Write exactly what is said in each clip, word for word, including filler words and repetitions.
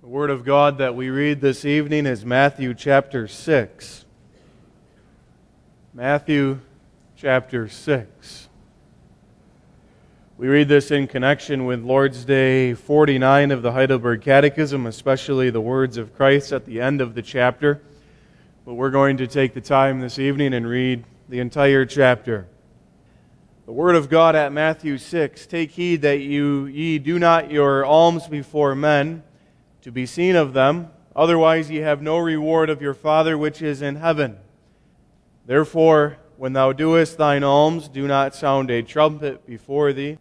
The Word of God that we read this evening is Matthew chapter six. Matthew chapter six. We read this in connection with Lord's Day forty-nine of the Heidelberg Catechism, especially the words of Christ at the end of the chapter. But we're going to take the time this evening and read the entire chapter. The Word of God at Matthew six, "Take heed that you ye do not your alms before men, to be seen of them, otherwise ye have no reward of your Father which is in heaven. Therefore, when thou doest thine alms, do not sound a trumpet before thee,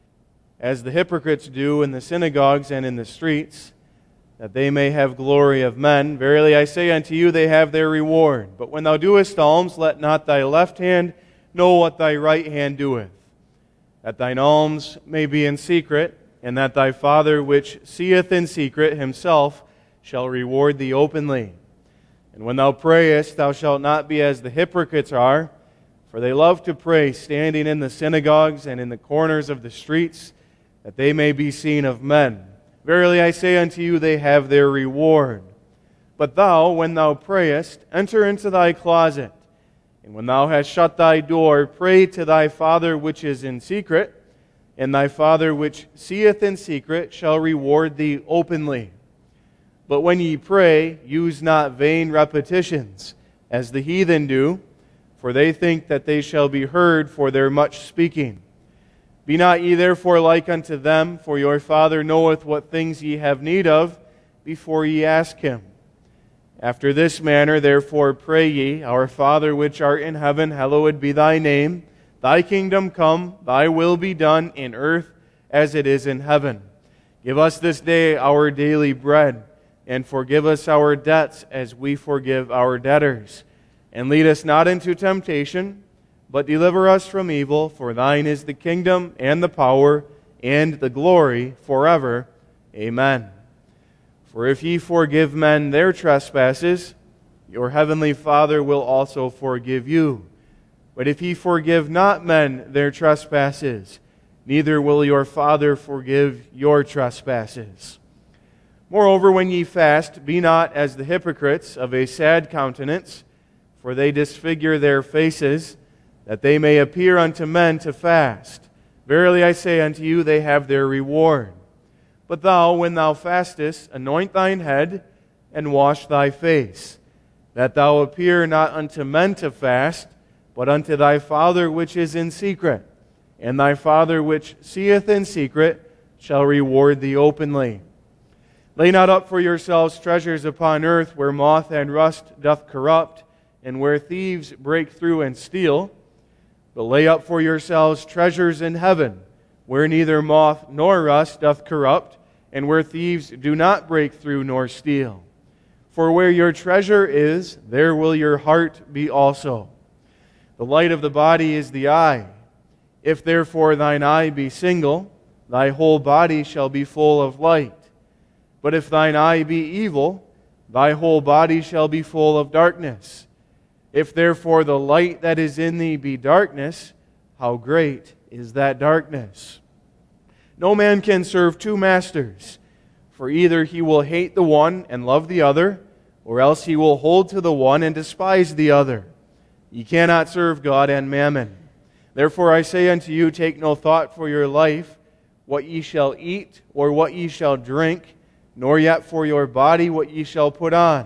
as the hypocrites do in the synagogues and in the streets, that they may have glory of men. Verily I say unto you, they have their reward. But when thou doest alms, let not thy left hand know what thy right hand doeth, that thine alms may be in secret, and that thy Father which seeth in secret himself shall reward thee openly. And when thou prayest, thou shalt not be as the hypocrites are, for they love to pray standing in the synagogues and in the corners of the streets, that they may be seen of men. Verily I say unto you, they have their reward. But thou, when thou prayest, enter into thy closet, and when thou hast shut thy door, pray to thy Father which is in secret, and thy Father which seeth in secret shall reward thee openly. But when ye pray, use not vain repetitions, as the heathen do, for they think that they shall be heard for their much speaking. Be not ye therefore like unto them, for your Father knoweth what things ye have need of, before ye ask Him. After this manner therefore pray ye, Our Father which art in heaven, hallowed be thy name. Thy kingdom come, thy will be done in earth as it is in heaven. Give us this day our daily bread, and forgive us our debts as we forgive our debtors. And lead us not into temptation, but deliver us from evil. For thine is the kingdom, and the power, and the glory forever. Amen. For if ye forgive men their trespasses, your heavenly Father will also forgive you. But if ye forgive not men their trespasses, neither will your Father forgive your trespasses. Moreover, when ye fast, be not as the hypocrites of a sad countenance, for they disfigure their faces, that they may appear unto men to fast. Verily I say unto you, they have their reward. But thou, when thou fastest, anoint thine head, and wash thy face, that thou appear not unto men to fast, but unto thy Father which is in secret. And thy Father which seeth in secret shall reward thee openly. Lay not up for yourselves treasures upon earth, where moth and rust doth corrupt, and where thieves break through and steal. But lay up for yourselves treasures in heaven, where neither moth nor rust doth corrupt, and where thieves do not break through nor steal. For where your treasure is, there will your heart be also. The light of the body is the eye. If therefore thine eye be single, thy whole body shall be full of light. But if thine eye be evil, thy whole body shall be full of darkness. If therefore the light that is in thee be darkness, how great is that darkness? No man can serve two masters, for either he will hate the one and love the other, or else he will hold to the one and despise the other. Ye cannot serve God and mammon. Therefore I say unto you, take no thought for your life, what ye shall eat, or what ye shall drink, nor yet for your body what ye shall put on.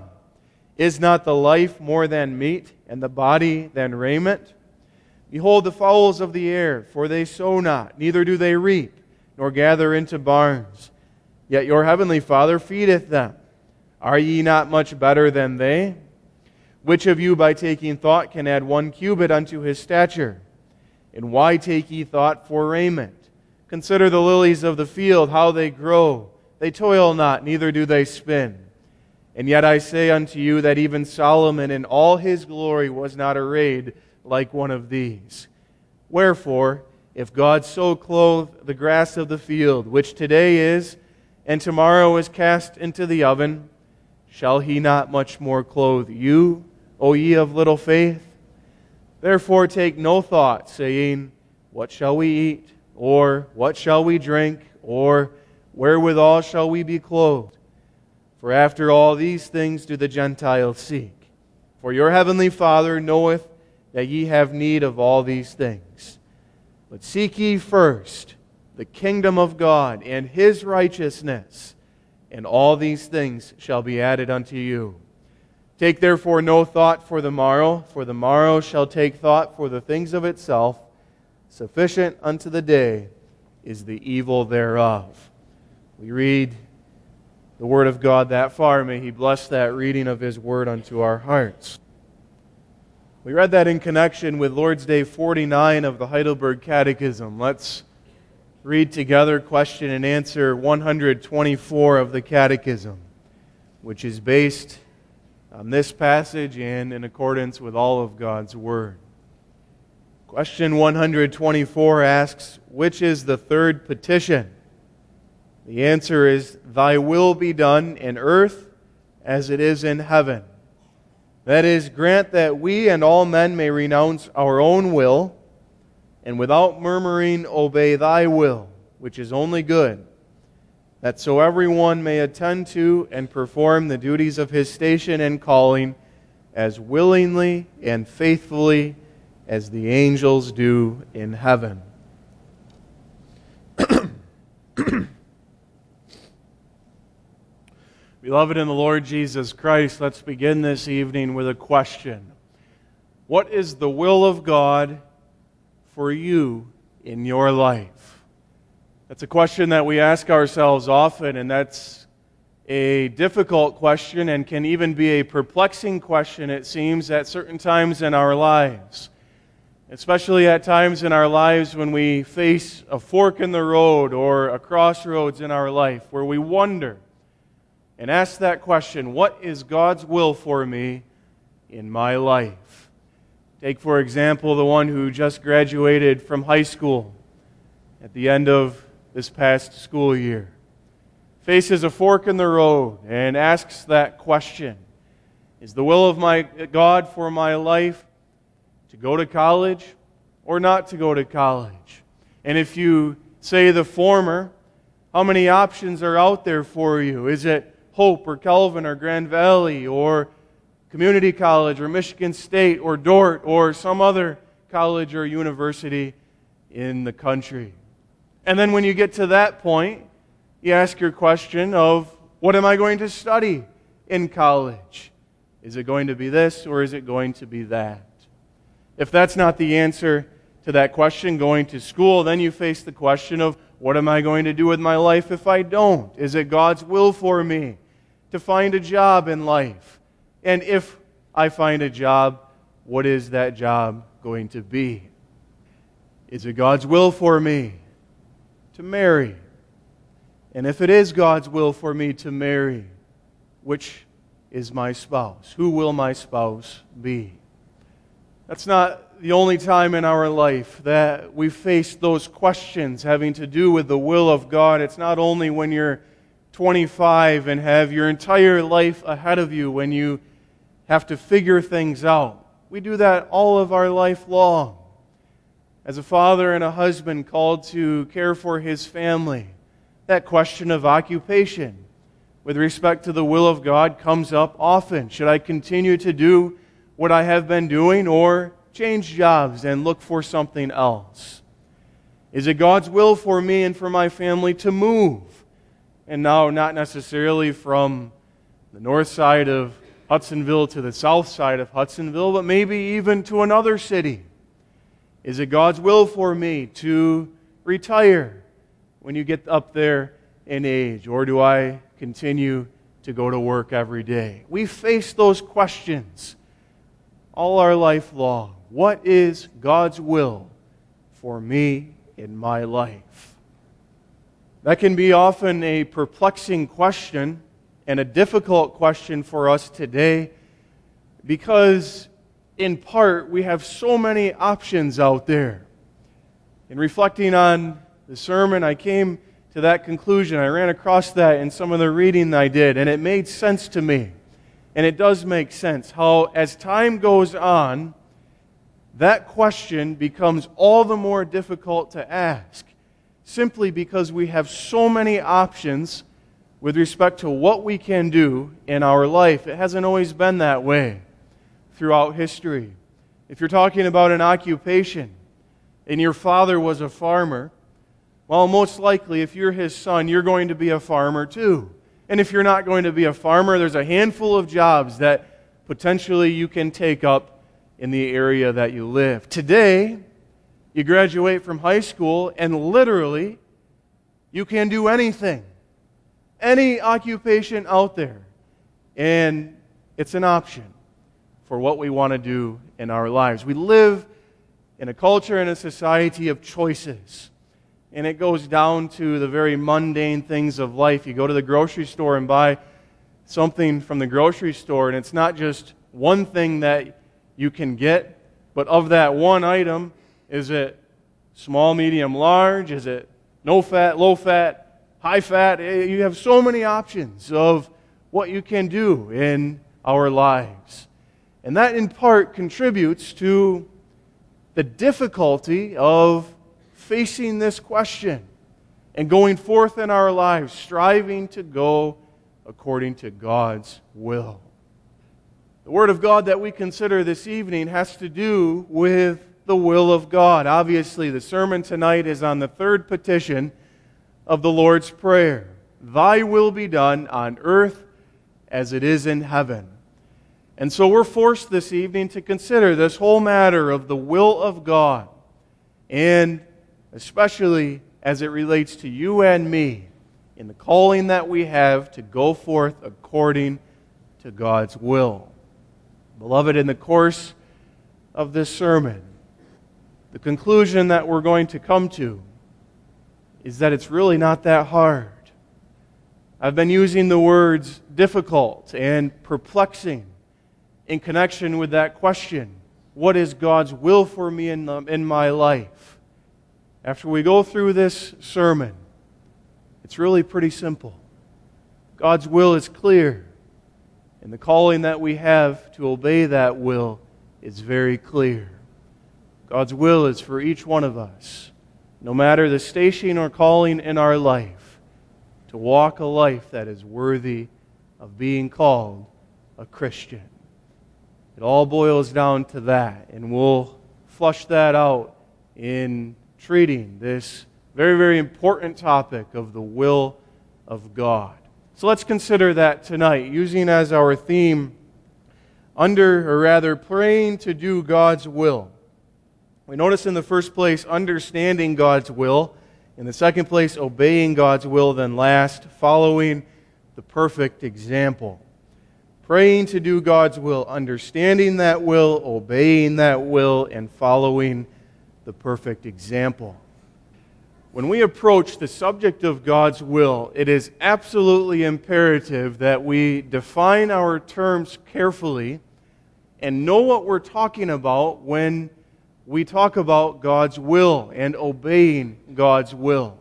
Is not the life more than meat, and the body than raiment? Behold the fowls of the air, for they sow not, neither do they reap, nor gather into barns. Yet your heavenly Father feedeth them. Are ye not much better than they? Which of you by taking thought can add one cubit unto his stature? And why take ye thought for raiment? Consider the lilies of the field, how they grow. They toil not, neither do they spin. And yet I say unto you that even Solomon in all his glory was not arrayed like one of these. Wherefore, if God so clothe the grass of the field, which today is, and tomorrow is cast into the oven, shall He not much more clothe you, O ye of little faith? Therefore take no thought, saying, What shall we eat? Or what shall we drink? Or wherewithal shall we be clothed? For after all these things do the Gentiles seek. For your heavenly Father knoweth that ye have need of all these things. But seek ye first the kingdom of God and His righteousness, and all these things shall be added unto you. Take therefore no thought for the morrow, for the morrow shall take thought for the things of itself. Sufficient unto the day is the evil thereof. We read the Word of God that far. May He bless that reading of His Word unto our hearts. We read that in connection with Lord's Day forty-nine of the Heidelberg Catechism. Let's read together question and answer one hundred twenty-four of the Catechism, which is based on this passage and in accordance with all of God's Word. Question one hundred twenty-four asks, which is the third petition? The answer is, Thy will be done in earth as it is in heaven. That is, grant that we and all men may renounce our own will, and without murmuring obey Thy will, which is only good, that so everyone may attend to and perform the duties of his station and calling as willingly and faithfully as the angels do in heaven. Beloved in the Lord Jesus Christ, let's begin this evening with a question. What is the will of God for you in your life? That's a question that we ask ourselves often, and that's a difficult question and can even be a perplexing question, it seems, at certain times in our lives. Especially at times in our lives when we face a fork in the road or a crossroads in our life where we wonder and ask that question, what is God's will for me in my life? Take, for example, the one who just graduated from high school at the end of this past school year. Faces a fork in the road and asks that question, is the will of my God for my life to go to college or not to go to college? And if you say the former, how many options are out there for you? Is it Hope or Calvin or Grand Valley or community college or Michigan State or Dordt or some other college or university in the country? And then when you get to that point, you ask your question of, what am I going to study in college? Is it going to be this or is it going to be that? If that's not the answer to that question, going to school, then you face the question of, what am I going to do with my life if I don't? Is it God's will for me to find a job in life? And if I find a job, what is that job going to be? Is it God's will for me to marry? And if it is God's will for me to marry, which is my spouse? Who will my spouse be? That's not the only time in our life that we face those questions having to do with the will of God. It's not only when you're twenty-five and have your entire life ahead of you when you have to figure things out. We do that all of our life long. As a father and a husband called to care for his family, that question of occupation with respect to the will of God comes up often. Should I continue to do what I have been doing or change jobs and look for something else? Is it God's will for me and for my family to move? And now not necessarily from the north side of Hudsonville to the south side of Hudsonville, but maybe even to another city. Is it God's will for me to retire when you get up there in age? Or do I continue to go to work every day? We face those questions all our life long. What is God's will for me in my life? That can be often a perplexing question and a difficult question for us today because, in part, we have so many options out there. In reflecting on the sermon, I came to that conclusion. I ran across that in some of the reading I did, and it made sense to me. And it does make sense how, as time goes on, that question becomes all the more difficult to ask, simply because we have so many options with respect to what we can do in our life. It hasn't always been that way throughout history. If you're talking about an occupation and your father was a farmer, well, most likely if you're his son, you're going to be a farmer too. And if you're not going to be a farmer, there's a handful of jobs that potentially you can take up in the area that you live. Today, you graduate from high school and literally you can do anything. Any occupation out there. And it's an option for what we want to do in our lives. We live in a culture and a society of choices. And it goes down to the very mundane things of life. You go to the grocery store and buy something from the grocery store, and it's not just one thing that you can get, but of that one item, is it small, medium, large? Is it no fat, low fat, high fat? You have so many options of what you can do in our lives. And that in part contributes to the difficulty of facing this question and going forth in our lives, striving to go according to God's will. The Word of God that we consider this evening has to do with the will of God. Obviously, the sermon tonight is on the third petition of the Lord's Prayer. Thy will be done on earth as it is in heaven. And so we're forced this evening to consider this whole matter of the will of God, and especially as it relates to you and me in the calling that we have to go forth according to God's will. Beloved, in the course of this sermon, the conclusion that we're going to come to is that it's really not that hard. I've been using the words difficult and perplexing in connection with that question. What is God's will for me in, the, in my life? After we go through this sermon, it's really pretty simple. God's will is clear, and the calling that we have to obey that will is very clear. God's will is for each one of us, no matter the station or calling in our life, to walk a life that is worthy of being called a Christian. It all boils down to that, and we'll flush that out in treating this very, very important topic of the will of God. So let's consider that tonight, using as our theme, under, or rather, praying to do God's will. We notice in the first place, understanding God's will. In the second place, obeying God's will. Then last, following the perfect example. Praying to do God's will, understanding that will, obeying that will, and following the perfect example. When we approach the subject of God's will, it is absolutely imperative that we define our terms carefully and know what we're talking about when we talk about God's will and obeying God's will.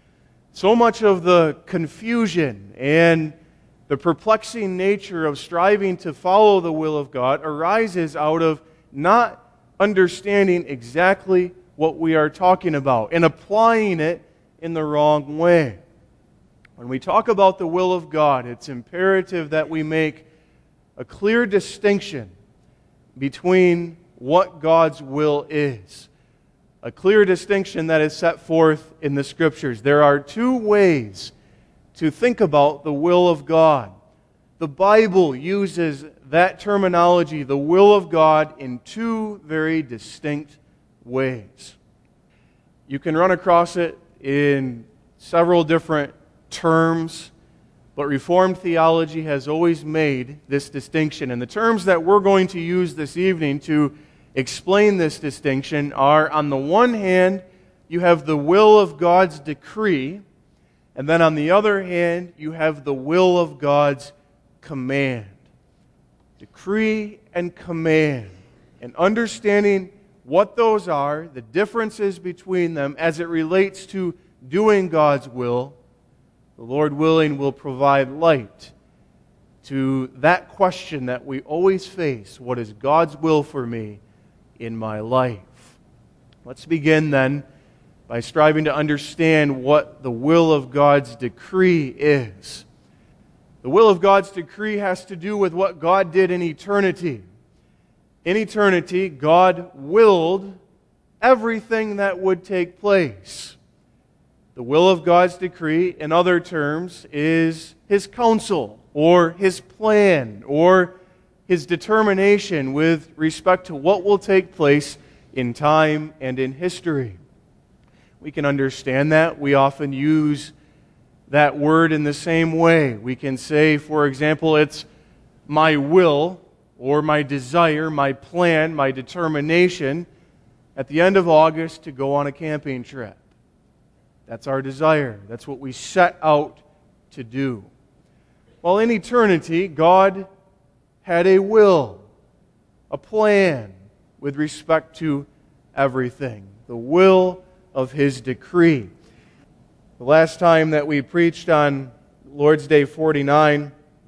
So much of the confusion and the perplexing nature of striving to follow the will of God arises out of not understanding exactly what we are talking about and applying it in the wrong way. When we talk about the will of God, it's imperative that we make a clear distinction between what God's will is. A clear distinction that is set forth in the Scriptures. There are two ways to think about the will of God. The Bible uses that terminology, the will of God, in two very distinct ways. You can run across it in several different terms, but Reformed theology has always made this distinction. And the terms that we're going to use this evening to explain this distinction are, on the one hand, you have the will of God's decree, and then on the other hand, you have the will of God's command. Decree and command. And understanding what those are, the differences between them as it relates to doing God's will, the Lord willing will provide light to that question that we always face: what is God's will for me in my life? Let's begin then by striving to understand what the will of God's decree is. The will of God's decree has to do with what God did in eternity. In eternity, God willed everything that would take place. The will of God's decree, in other terms, is His counsel, or His plan, or His determination with respect to what will take place in time and in history. We can understand that. We often use that word in the same way. We can say, for example, it's my will, or my desire, my plan, my determination at the end of August to go on a camping trip. That's our desire. That's what we set out to do. Well, in eternity, God had a will, a plan with respect to everything. The will of His decree. The last time that we preached on Lord's Day forty-nine,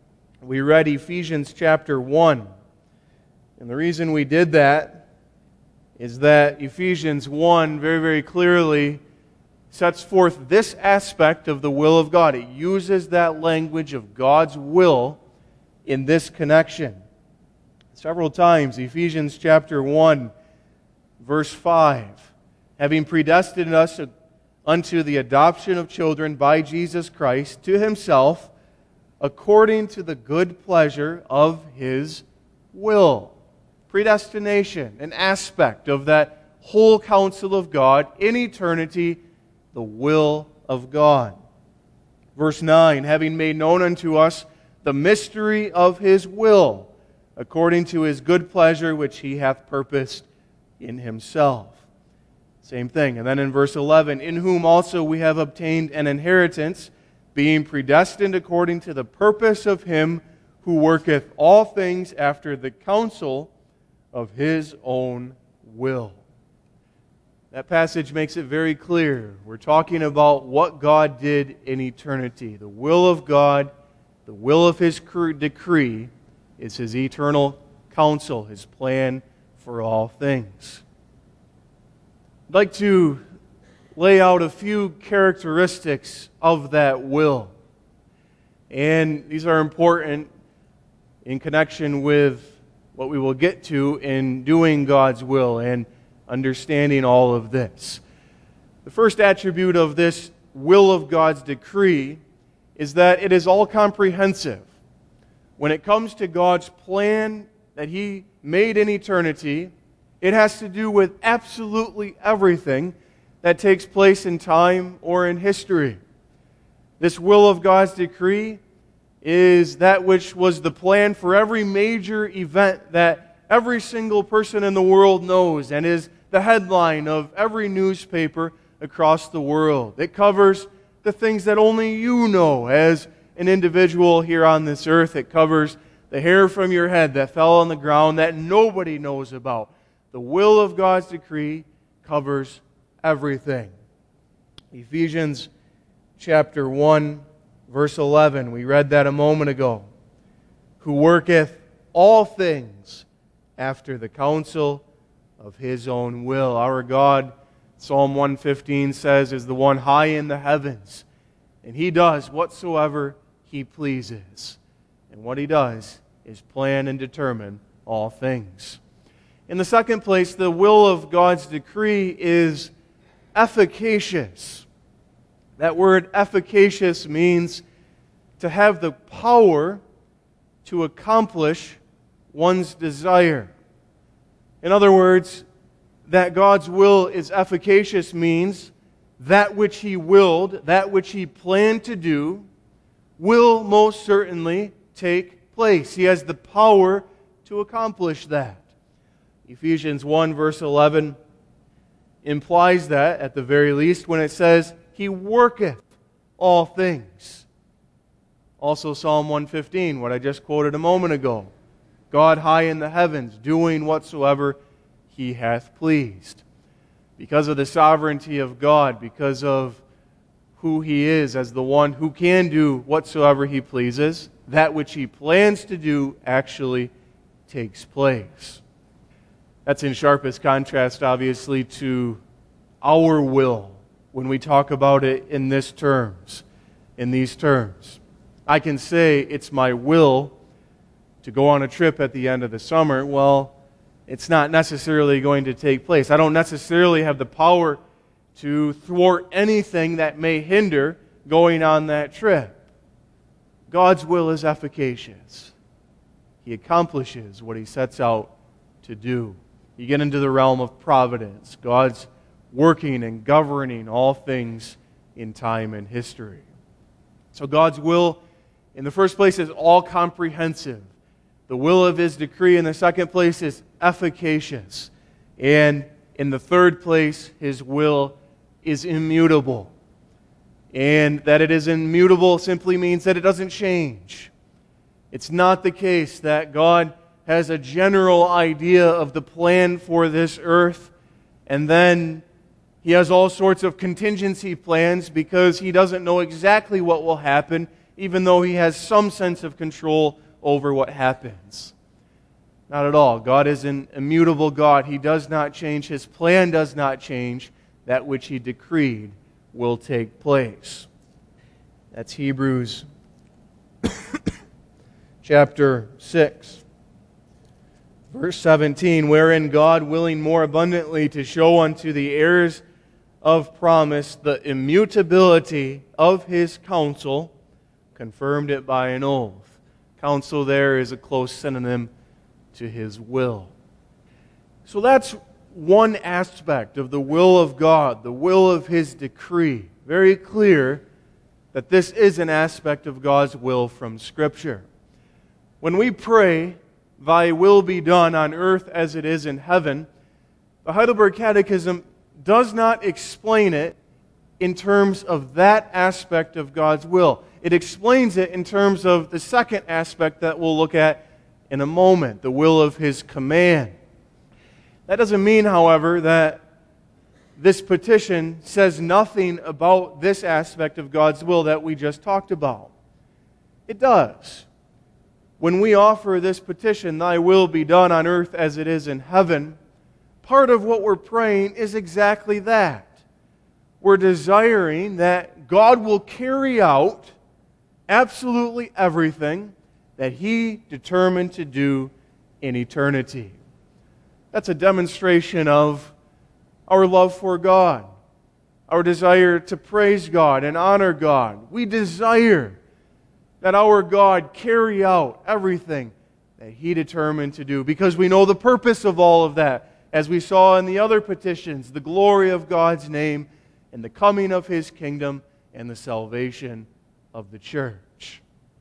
we read Ephesians chapter one. And the reason we did that is that Ephesians one very, very clearly sets forth this aspect of the will of God. It uses that language of God's will in this connection. Several times, Ephesians chapter one, verse five, having predestined us unto the adoption of children by Jesus Christ to Himself, according to the good pleasure of His will. Predestination, an aspect of that whole counsel of God in eternity, the will of God. Verse nine, having made known unto us the mystery of His will, according to His good pleasure which He hath purposed in Himself. Same thing. And then in verse eleven, in whom also we have obtained an inheritance, being predestined according to the purpose of Him who worketh all things after the counsel of His own will. That passage makes it very clear. We're talking about what God did in eternity. The will of God, the will of His decree, is His eternal counsel, His plan for all things. I'd like to lay out a few characteristics of that will. And these are important in connection with what we will get to in doing God's will and understanding all of this. The first attribute of this will of God's decree is that it is all comprehensive. When it comes to God's plan that He made in eternity, it has to do with absolutely everything that takes place in time or in history. This will of God's decree is that which was the plan for every major event that every single person in the world knows and is the headline of every newspaper across the world. It covers the things that only you know as an individual here on this earth. It covers the hair from your head that fell on the ground that nobody knows about. The will of God's decree covers everything. Ephesians chapter one, verse eleven, we read that a moment ago. Who worketh all things after the counsel of His own will. Our God, Psalm one fifteen says, is the one high in the heavens, and He does whatsoever He pleases. And what He does is plan and determine all things. In the second place, the will of God's decree is efficacious. That word efficacious means to have the power to accomplish one's desire. In other words, that God's will is efficacious means that which He willed, that which He planned to do, will most certainly take place. He has the power to accomplish that. Ephesians one verse eleven implies that, at the very least, when it says, He worketh all things. Also Psalm one fifteen, what I just quoted a moment ago. God high in the heavens, doing whatsoever He hath pleased. Because of the sovereignty of God, because of who He is as the one who can do whatsoever He pleases, that which He plans to do actually takes place. That's in sharpest contrast, obviously, to our will when we talk about it in this terms, in these terms. I can say it's my will to go on a trip at the end of the summer. Well, it's not necessarily going to take place. I don't necessarily have the power to thwart anything that may hinder going on that trip. God's will is efficacious. He accomplishes what He sets out to do. You get into the realm of providence. God's working and governing all things in time and history. So God's will, in the first place, is all-comprehensive. The will of His decree, in the second place, is efficacious. And in the third place, His will is immutable. And that it is immutable simply means that it doesn't change. It's not the case that God has a general idea of the plan for this earth, and then He has all sorts of contingency plans because He doesn't know exactly what will happen, even though He has some sense of control over what happens. Not at all. God is an immutable God. He does not change. His plan does not change. That which He decreed will take place. That's Hebrews chapter six. Verse seventeen, wherein God, willing more abundantly to show unto the heirs of promise the immutability of His counsel, confirmed it by an oath. Counsel there is a close synonym to His will. So that's one aspect of the will of God, the will of His decree. Very clear that this is an aspect of God's will from Scripture. When we pray, Thy will be done on earth as it is in heaven, the Heidelberg Catechism does not explain it in terms of that aspect of God's will. It explains it in terms of the second aspect that we'll look at in a moment, the will of His command. That doesn't mean, however, that this petition says nothing about this aspect of God's will that we just talked about. It does. When we offer this petition, Thy will be done on earth as it is in heaven, part of what we're praying is exactly that. We're desiring that God will carry out absolutely everything that He determined to do in eternity. That's a demonstration of our love for God, our desire to praise God and honor God. We desire that our God carry out everything that He determined to do, because we know the purpose of all of that, as we saw in the other petitions, the glory of God's name and the coming of His kingdom and the salvation of the church.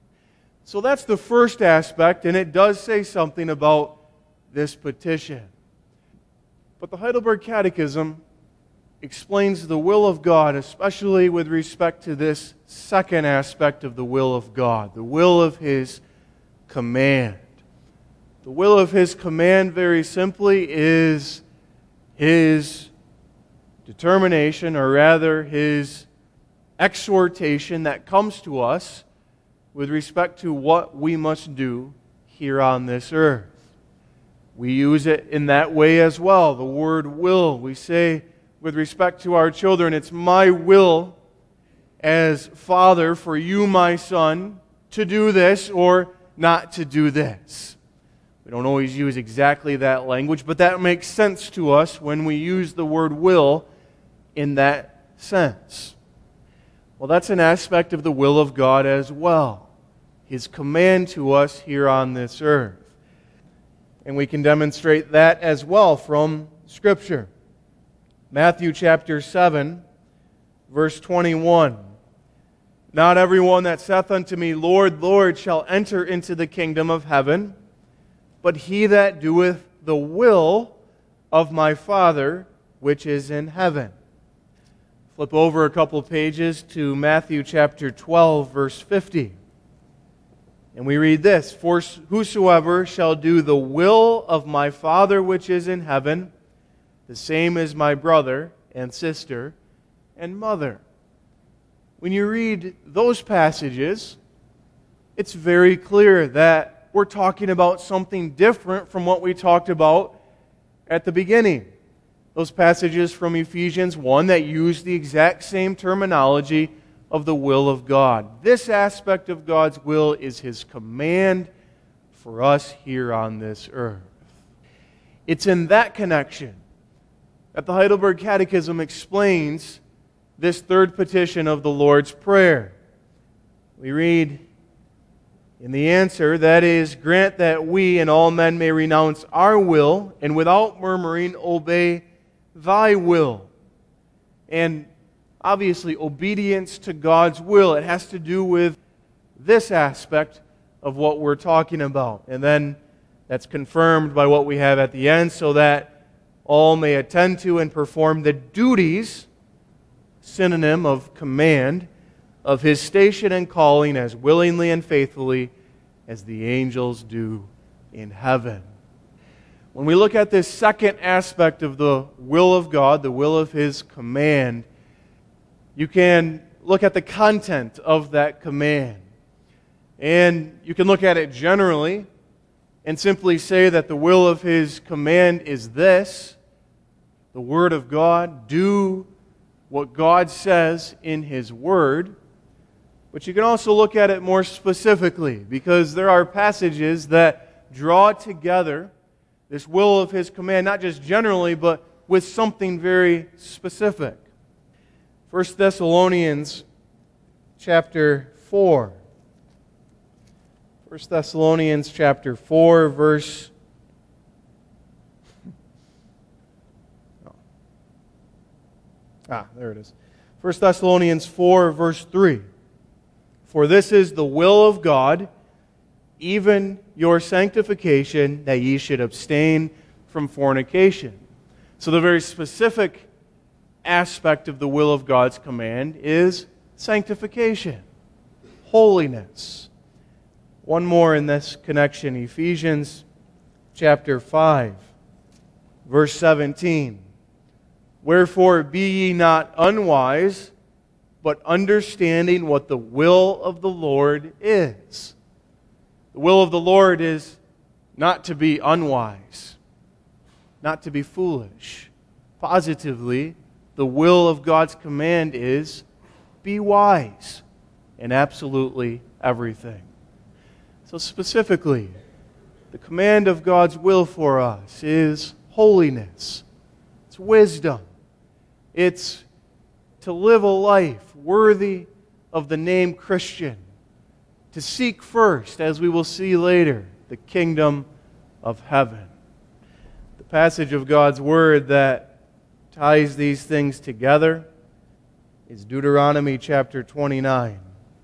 So that's the first aspect, and it does say something about this petition. But the Heidelberg Catechism explains the will of God, especially with respect to this second aspect of the will of God, the will of His command. The will of His command, very simply, is His determination, or rather His exhortation that comes to us with respect to what we must do here on this earth. We use it in that way as well, the word will. We say with respect to our children, it's my will as Father for you, my son, to do this or not to do this. We don't always use exactly that language, but that makes sense to us when we use the word will in that sense. Well, that's an aspect of the will of God as well, His command to us here on this earth. And we can demonstrate that as well from Scripture. Matthew chapter seven, verse twenty-one. Not everyone that saith unto me, Lord, Lord, shall enter into the kingdom of heaven, but he that doeth the will of my Father which is in heaven. Flip over a couple pages to Matthew chapter twelve, verse fifty. And we read this, For whosoever shall do the will of my Father which is in heaven, the same is my brother and sister and mother. When you read those passages, it's very clear that we're talking about something different from what we talked about at the beginning. Those passages from Ephesians one that use the exact same terminology of the will of God. This aspect of God's will is His command for us here on this earth. It's in that connection that the Heidelberg Catechism explains this third petition of the Lord's Prayer. We read in the answer, that is, grant that we and all men may renounce our will and without murmuring obey Thy will. And obviously, obedience to God's will, it has to do with this aspect of what we're talking about. And then that's confirmed by what we have at the end, so that all may attend to and perform the duties, synonym of command, of His station and calling as willingly and faithfully as the angels do in heaven. When we look at this second aspect of the will of God, the will of His command, you can look at the content of that command. And you can look at it generally and simply say that the will of His command is this: the Word of God, do what God says in His Word. But you can also look at it more specifically, because there are passages that draw together this will of His command, not just generally, but with something very specific. First Thessalonians chapter four. First Thessalonians chapter four, verse... Ah, there it is. First Thessalonians four, verse three. For this is the will of God, even your sanctification, that ye should abstain from fornication. So the very specific aspect of the will of God's command is sanctification, holiness. One more in this connection, Ephesians chapter five, verse seventeen. Wherefore be ye not unwise, but understanding what the will of the Lord is. The will of the Lord is not to be unwise, not to be foolish. Positively, the will of God's command is be wise in absolutely everything. So specifically, the command of God's will for us is holiness. It's wisdom. It's to live a life worthy of the name Christian. To seek first, as we will see later, the kingdom of heaven. The passage of God's Word that ties these things together is Deuteronomy chapter twenty-nine.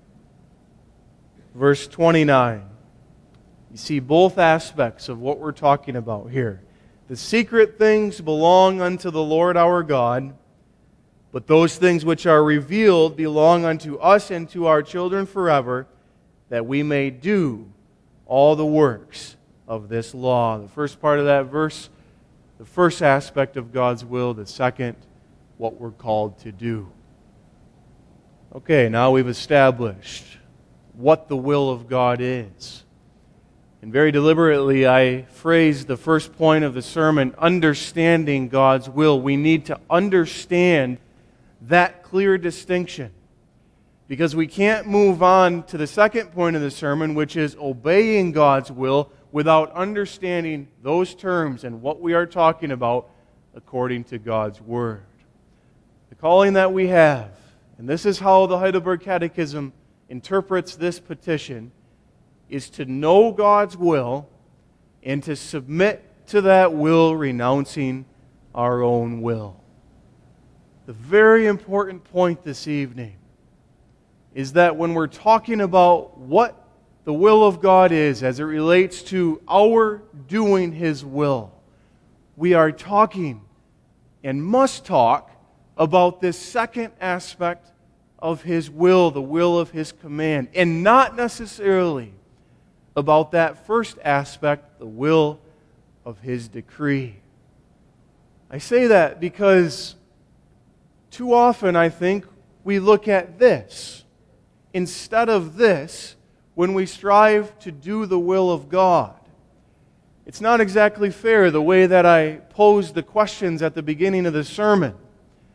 Verse twenty-nine. You see both aspects of what we're talking about here. The secret things belong unto the Lord our God, but those things which are revealed belong unto us and to our children forever, that we may do all the works of this law. The first part of that verse, the first aspect of God's will. The second, what we're called to do. Okay, now we've established what the will of God is. And very deliberately, I phrased the first point of the sermon, understanding God's will. We need to understand that clear distinction, because we can't move on to the second point of the sermon, which is obeying God's will, without understanding those terms and what we are talking about according to God's Word. The calling that we have, and this is how the Heidelberg Catechism interprets this petition, is to know God's will and to submit to that will, renouncing our own will. The very important point this evening is that when we're talking about what the will of God is as it relates to our doing His will, we are talking and must talk about this second aspect of His will, the will of His command, and not necessarily about that first aspect, the will of His decree. I say that because too often, I think, we look at this instead of this when we strive to do the will of God. It's not exactly fair the way that I posed the questions at the beginning of the sermon.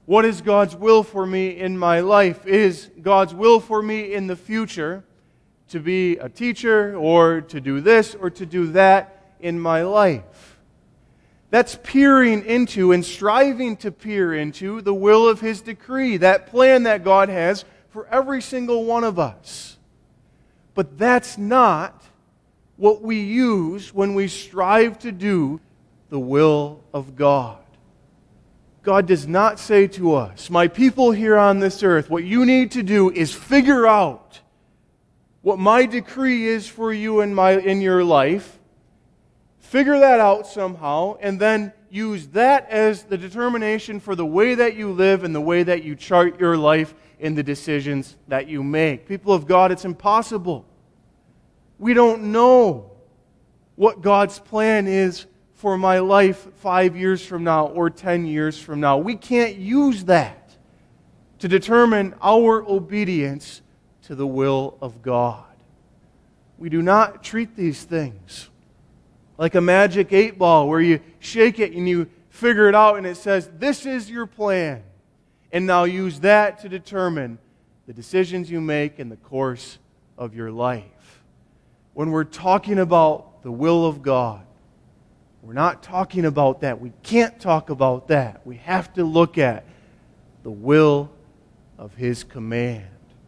what is God's will for me in my life? Is God's will for me in the future to be a teacher or to do this or to do that in my life? That's peering into and striving to peer into the will of His decree, that plan that God has for every single one of us. But that's not what we use when we strive to do the will of God. God does not say to us, my people here on this earth, what you need to do is figure out what my decree is for you in, my, in your life, figure that out somehow, and then use that as the determination for the way that you live and the way that you chart your life in the decisions that you make. People of God, it's impossible. We don't know what God's plan is for my life five years from now or ten years from now. We can't use that to determine our obedience to the will of God. We do not treat these things like a magic eight ball where you shake it and you figure it out and it says, this is your plan. And now use that to determine the decisions you make in the course of your life. When we're talking about the will of God, we're not talking about that. We can't talk about that. We have to look at the will of His command.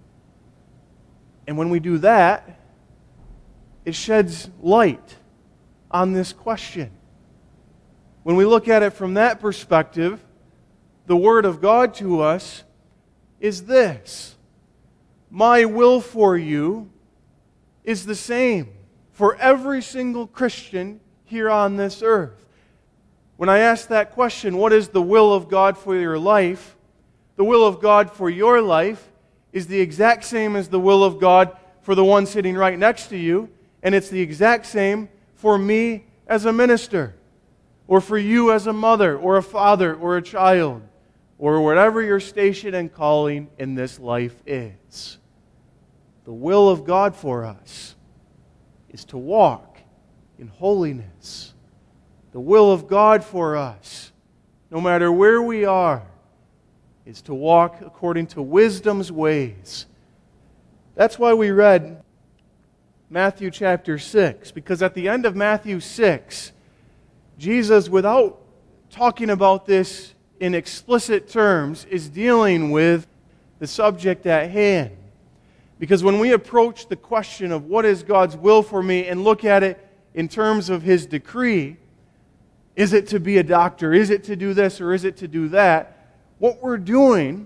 And when we do that, it sheds light on this question. When we look at it from that perspective, the Word of God to us is this: my will for you is the same for every single Christian here on this earth. When I ask that question, what is the will of God for your life? The will of God for your life is the exact same as the will of God for the one sitting right next to you, and it's the exact same for me as a minister, or for you as a mother, or a father, or a child, or whatever your station and calling in this life is. The will of God for us is to walk in holiness. The will of God for us, no matter where we are, is to walk according to wisdom's ways. That's why we read Matthew chapter six, because at the end of Matthew six, Jesus, without talking about this in explicit terms, is dealing with the subject at hand. Because when we approach the question of what is God's will for me and look at it in terms of His decree, is it to be a doctor, is it to do this, or is it to do that? What we're doing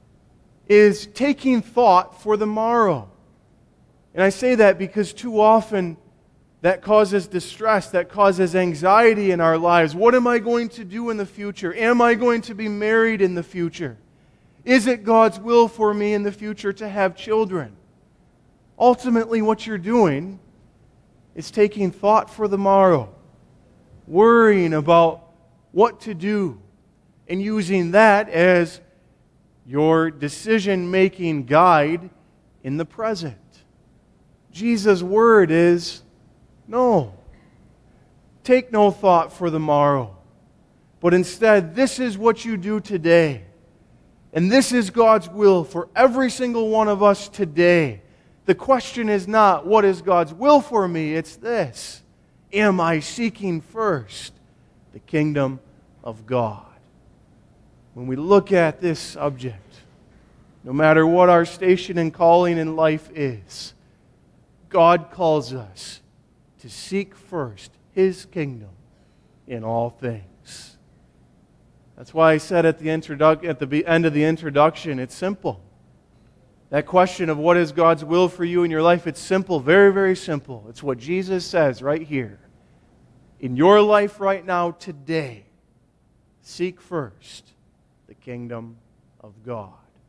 is taking thought for the morrow. And I say that because too often that causes distress, that causes anxiety in our lives. What am I going to do in the future? Am I going to be married in the future? Is it God's will for me in the future to have children? Ultimately, what you're doing is taking thought for the morrow, worrying about what to do, and using that as your decision-making guide in the present. Jesus' word is, no, take no thought for the morrow, but instead, this is what you do today. And this is God's will for every single one of us today. The question is not, what is God's will for me? It's this: am I seeking first the kingdom of God? When we look at this subject, no matter what our station and calling in life is, God calls us to seek first His kingdom in all things. That's why I said at the, introdu- at the end of the introduction, it's simple. That question of what is God's will for you in your life, it's simple, very, very simple. It's what Jesus says right here. In your life right now, today, seek first the kingdom of God.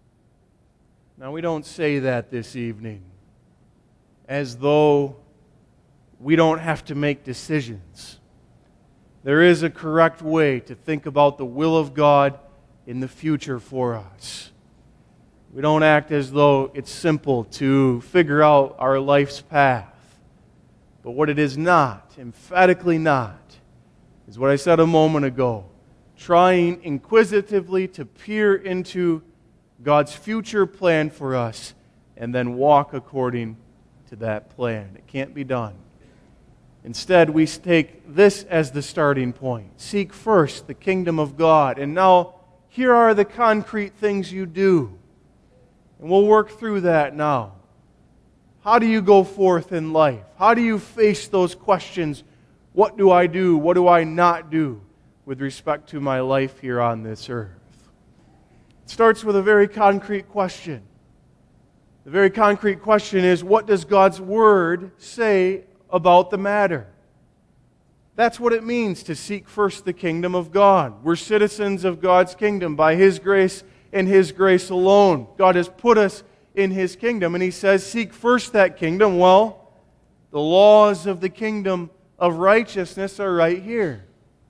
Now, we don't say that this evening as though we don't have to make decisions. There is a correct way to think about the will of God in the future for us. We don't act as though it's simple to figure out our life's path. But what it is not, emphatically not, is what I said a moment ago. trying inquisitively to peer into God's future plan for us and then walk according to that plan. It can't be done. Instead, we take this as the starting point. Seek first the kingdom of God. And now, here are the concrete things you do. And we'll work through that now. How do you go forth in life? How do you face those questions? What do I do? What do I not do with respect to my life here on this earth? It starts with a very concrete question. The very concrete question is, what does God's Word say about the matter? That's what it means to seek first the kingdom of God. We're citizens of God's kingdom by His grace and His grace alone. God has put us in His kingdom, and He says, seek first that kingdom. Well, the laws of the kingdom of righteousness are right here.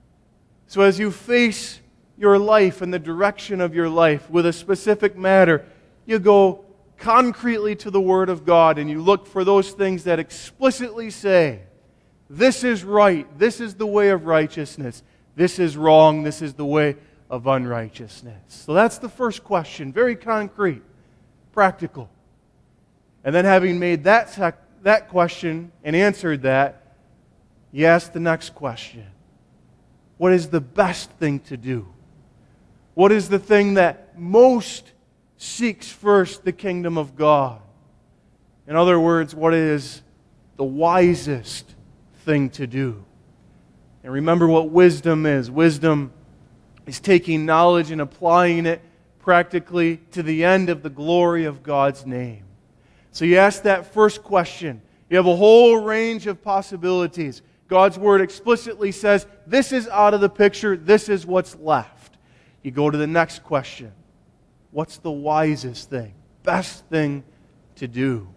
So as you face your life and the direction of your life with a specific matter, you go concretely to the Word of God and you look for those things that explicitly say, this is right, this is the way of righteousness, this is wrong, this is the way of unrighteousness. So that's the first question, very concrete, practical. And then having made that, sec- that question and answered that, you ask the next question. What is the best thing to do? What is the thing that most seeks first the kingdom of God? In other words, what is the wisest thing to do? And remember what wisdom is. Wisdom is taking knowledge and applying it practically to the end of the glory of God's name. So you ask that first question. You have a whole range of possibilities. God's Word explicitly says, this is out of the picture, this is what's left. You go to the next question. What's the wisest thing, best thing to do?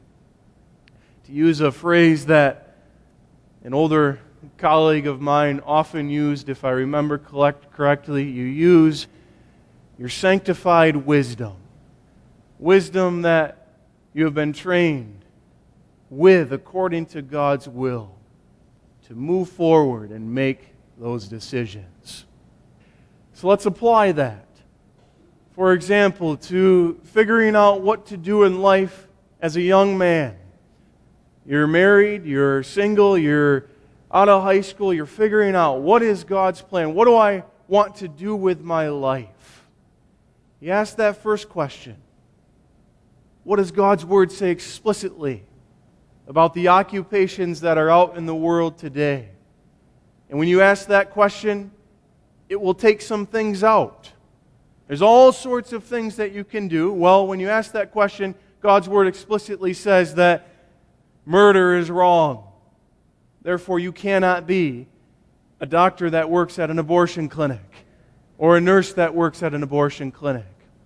To use a phrase that an older colleague of mine often used, if I remember collect, correctly, you use your sanctified wisdom. Wisdom that you have been trained with according to God's will to move forward and make those decisions. So let's apply that. For example, to figuring out what to do in life as a young man. You're married, you're single, you're out of high school, you're figuring out what is God's plan? What do I want to do with my life? You ask that first question. What does God's Word say explicitly about the occupations that are out in the world today? And when you ask that question, it will take some things out. There's all sorts of things that you can do. Well, when you ask that question, God's Word explicitly says that murder is wrong. Therefore, you cannot be a doctor that works at an abortion clinic or a nurse that works at an abortion clinic.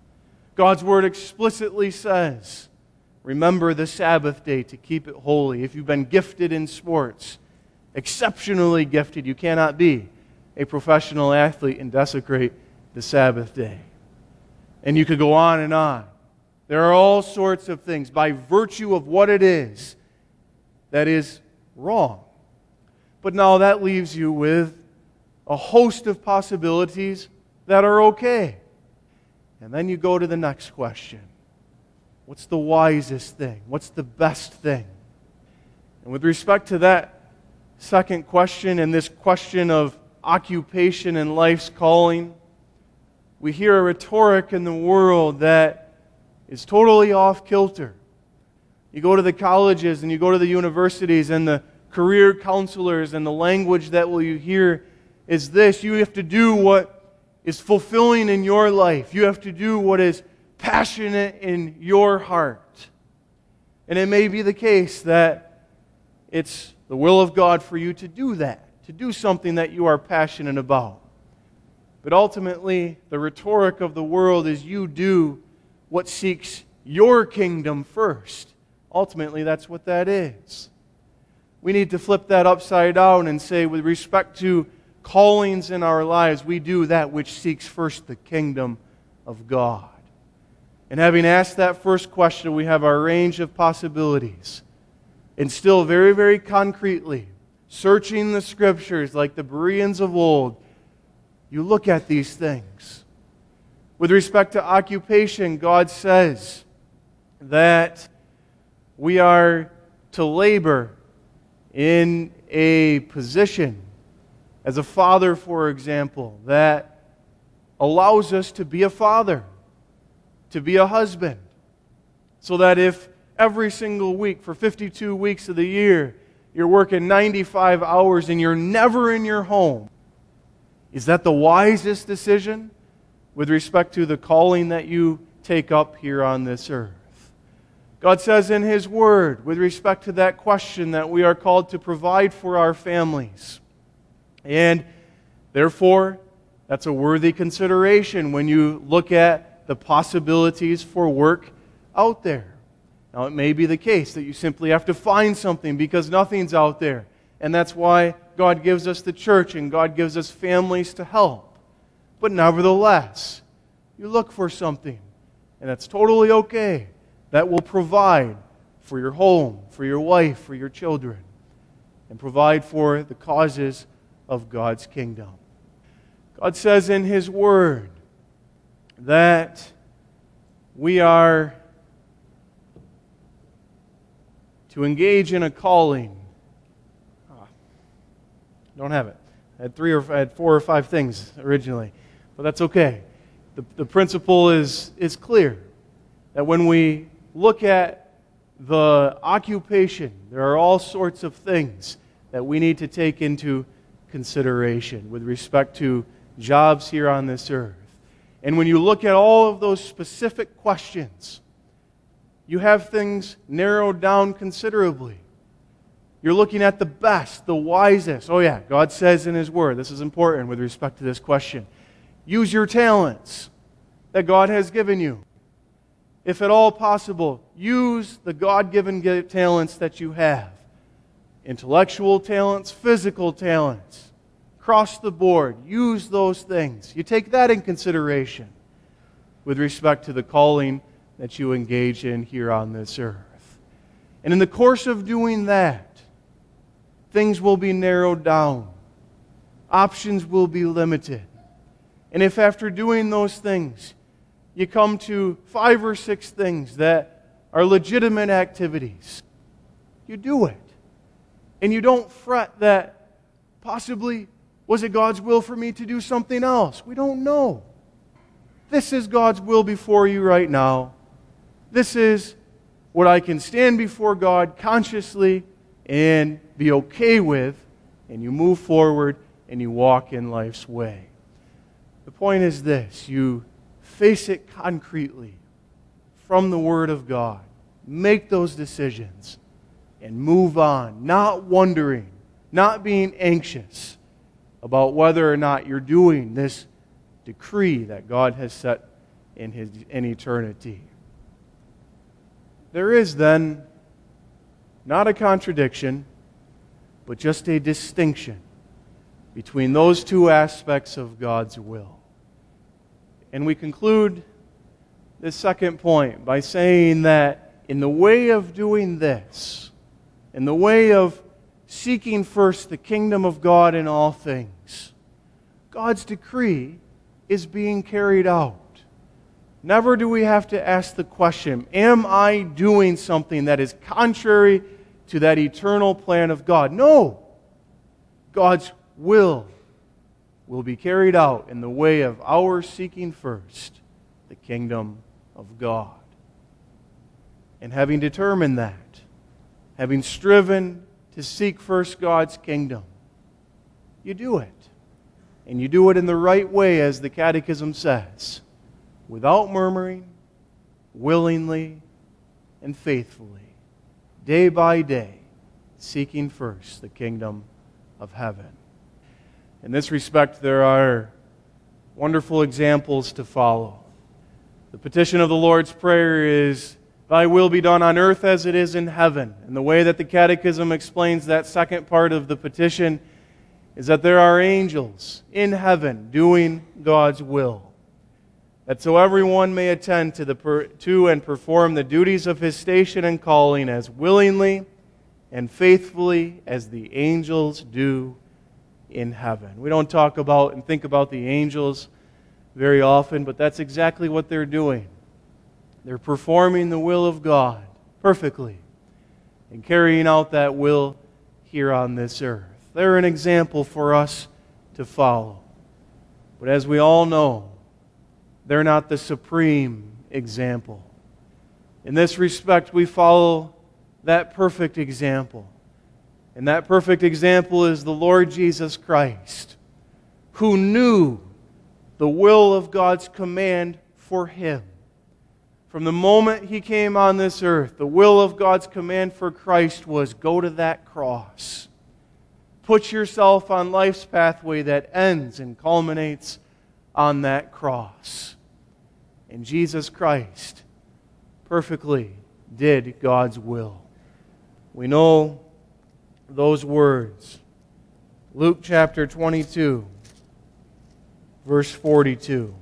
God's Word explicitly says, remember the Sabbath day to keep it holy. If you've been gifted in sports, exceptionally gifted, you cannot be a professional athlete and desecrate the Sabbath day. And you could go on and on. There are all sorts of things by virtue of what it is that is wrong. But now that leaves you with a host of possibilities that are okay. And then you go to the next question. What's the wisest thing? What's the best thing? And with respect to that second question and this question of occupation and life's calling, we hear a rhetoric in the world that is totally off kilter. You go to the colleges and you go to the universities and the career counselors, and the language that will you hear is this: you have to do what is fulfilling in your life. You have to do what is passionate in your heart. And it may be the case that it's the will of God for you to do that, to do something that you are passionate about. But ultimately, the rhetoric of the world is you do what seeks your kingdom first. Ultimately, that's what that is. We need to flip that upside down and say, with respect to callings in our lives, we do that which seeks first the kingdom of God. And having asked that first question, we have our range of possibilities. And still very, very concretely, searching the Scriptures like the Bereans of old, you look at these things. With respect to occupation, God says that we are to labor in a position, as a father, for example, that allows us to be a father, to be a husband, so that if every single week for fifty-two weeks of the year you're working ninety-five hours and you're never in your home, is that the wisest decision with respect to the calling that you take up here on this earth? God says in His Word, with respect to that question, that we are called to provide for our families. And therefore, that's a worthy consideration when you look at the possibilities for work out there. Now, it may be the case that you simply have to find something because nothing's out there. And that's why God gives us the church and God gives us families to help. But nevertheless, you look for something, and that's totally okay. That will provide for your home, for your wife, for your children, and provide for the causes of God's kingdom. God says in His Word that we are to engage in a calling. Ah, don't have it. I had three or I had four or five things originally, but that's okay. The, the principle is, is clear, that when we look at the occupation, there are all sorts of things that we need to take into consideration with respect to jobs here on this earth. And when you look at all of those specific questions, you have things narrowed down considerably. You're looking at the best, the wisest. Oh yeah, God says in His Word, this is important with respect to this question, use your talents that God has given you. If at all possible, use the God-given talents that you have. Intellectual talents, physical talents. Across the board, use those things. You take that in consideration with respect to the calling that you engage in here on this earth. And in the course of doing that, things will be narrowed down. Options will be limited. And if after doing those things, you come to five or six things that are legitimate activities, you do it. And you don't fret that possibly, was it God's will for me to do something else? We don't know. This is God's will before you right now. This is what I can stand before God consciously and be okay with, and you move forward and you walk in life's way. The point is this, you face it concretely from the Word of God. Make those decisions and move on, not wondering, not being anxious about whether or not you're doing this decree that God has set in His in eternity. There is then not a contradiction, but just a distinction between those two aspects of God's will. And we conclude this second point by saying that in the way of doing this, in the way of seeking first the kingdom of God in all things, God's decree is being carried out. Never do we have to ask the question, am I doing something that is contrary to that eternal plan of God? No. God's will will be carried out in the way of our seeking first the kingdom of God. And having determined that, having striven to seek first God's kingdom, you do it. And you do it in the right way, as the Catechism says, without murmuring, willingly, and faithfully, day by day, seeking first the kingdom of heaven. In this respect, there are wonderful examples to follow. The petition of the Lord's Prayer is, Thy will be done on earth as it is in heaven. And the way that the Catechism explains that second part of the petition is that there are angels in heaven doing God's will. That so everyone may attend to, the per, to and perform the duties of his station and calling as willingly and faithfully as the angels do in heaven. We don't talk about and think about the angels very often, but that's exactly what they're doing. They're performing the will of God perfectly and carrying out that will here on this earth. They're an example for us to follow. But as we all know, they're not the supreme example. In this respect, we follow that perfect example. And that perfect example is the Lord Jesus Christ, who knew the will of God's command for Him. From the moment He came on this earth, the will of God's command for Christ was, go to that cross. Put yourself on life's pathway that ends and culminates on that cross. And Jesus Christ perfectly did God's will. We know those words. Luke chapter twenty-two, verse forty-two.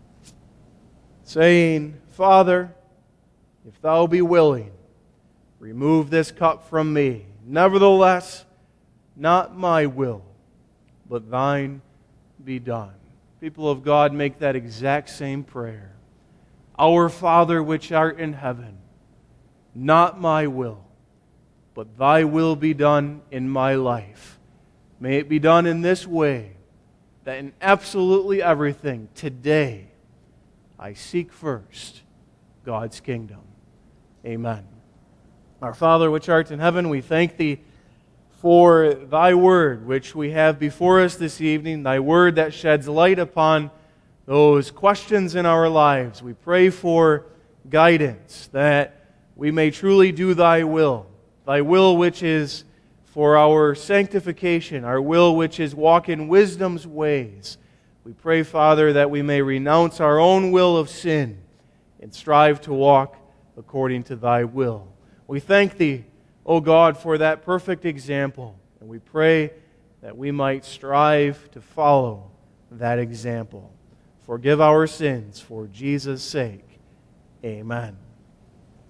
Saying, Father, if thou be willing, remove this cup from me. Nevertheless, not my will, but thine be done. People of God, make that exact same prayer. Our Father which art in heaven, not my will, but thy will be done in my life. May it be done in this way, that in absolutely everything today, I seek first God's kingdom. Amen. Our Father which art in heaven, we thank Thee for Thy Word, which we have before us this evening, Thy Word that sheds light upon those questions in our lives. We pray for guidance, that we may truly do Thy will, Thy will which is for our sanctification, our will which is walk in wisdom's ways. We pray, Father, that we may renounce our own will of sin and strive to walk according to Thy will. We thank Thee, O God, for that perfect example, and we pray that we might strive to follow that example. Forgive our sins for Jesus' sake. Amen.